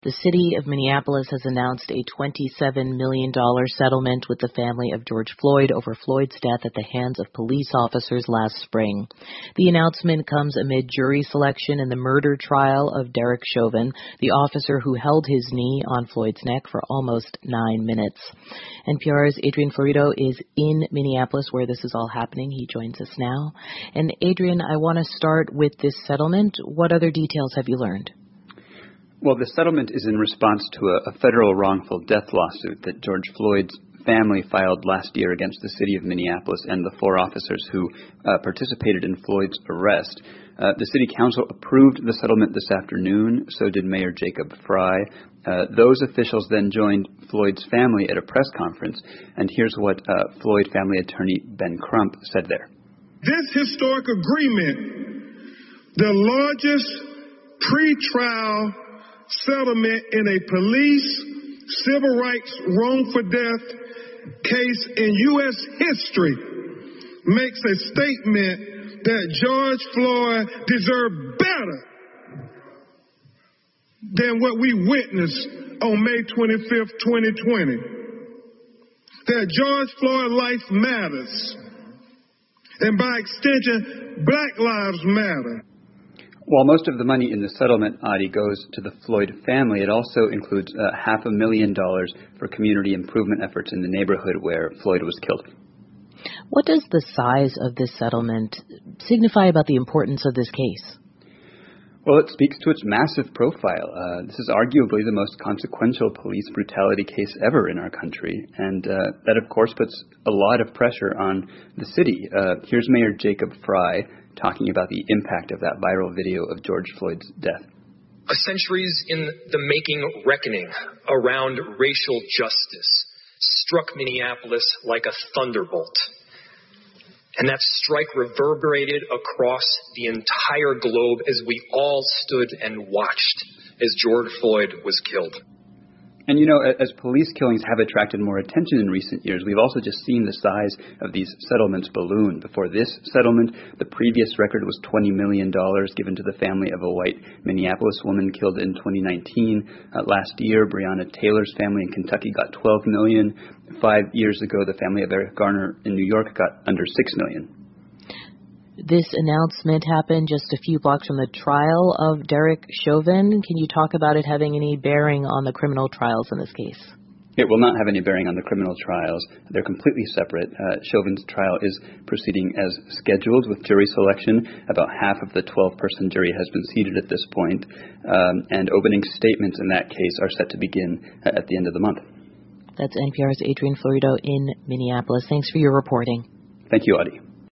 The city of Minneapolis has announced a $27 million settlement with the family of George Floyd over Floyd's death at the hands of police officers last spring. The announcement comes amid jury selection in the murder trial of Derek Chauvin, the officer who held his knee on Floyd's neck for almost 9 minutes. NPR's Adrian Florido is in Minneapolis where this is all happening. He joins us now. And Adrian, I want to start with this settlement. What other details have you learned? Well, the settlement is in response to a federal wrongful death lawsuit that George Floyd's family filed last year against the city of Minneapolis and the 4 officers who participated in Floyd's arrest. The city council approved the settlement this afternoon, so did Mayor Jacob Frey. Those officials then joined Floyd's family at a press conference, and here's what Floyd family attorney Ben Crump said there. This historic agreement, the largest pre-trial settlement in a police civil rights wrongful death case in U.S. history, makes a statement that George Floyd deserved better than what we witnessed on May 25th, 2020. That George Floyd life matters, and by extension, Black lives matter. While most of the money in the settlement, Adi, goes to the Floyd family, it also includes $500,000 for community improvement efforts in the neighborhood where Floyd was killed. What does the size of this settlement signify about the importance of this case? Well, it speaks to its massive profile. This is arguably the most consequential police brutality case ever in our country, and that, of course, puts a lot of pressure on the city. Here's Mayor Jacob Frey talking about the impact of that viral video of George Floyd's death. A centuries in the making reckoning around racial justice struck Minneapolis like a thunderbolt. And that strike reverberated across the entire globe as we all stood and watched as George Floyd was killed. And, you know, as police killings have attracted more attention in recent years, we've also just seen the size of these settlements balloon. Before this settlement, the previous record was $20 million given to the family of a white Minneapolis woman killed in 2019. Last year, Breonna Taylor's family in Kentucky got $12 million. 5 years ago, the family of Eric Garner in New York got under $6 million. This announcement happened just a few blocks from the trial of Derek Chauvin. Can you talk about it having any bearing on the criminal trials in this case? It will not have any bearing on the criminal trials. They're completely separate. Chauvin's trial is proceeding as scheduled with jury selection. About half of the 12-person jury has been seated at this point, and opening statements in that case are set to begin at the end of the month. That's NPR's Adrian Florido in Minneapolis. Thanks for your reporting. Thank you, Adi.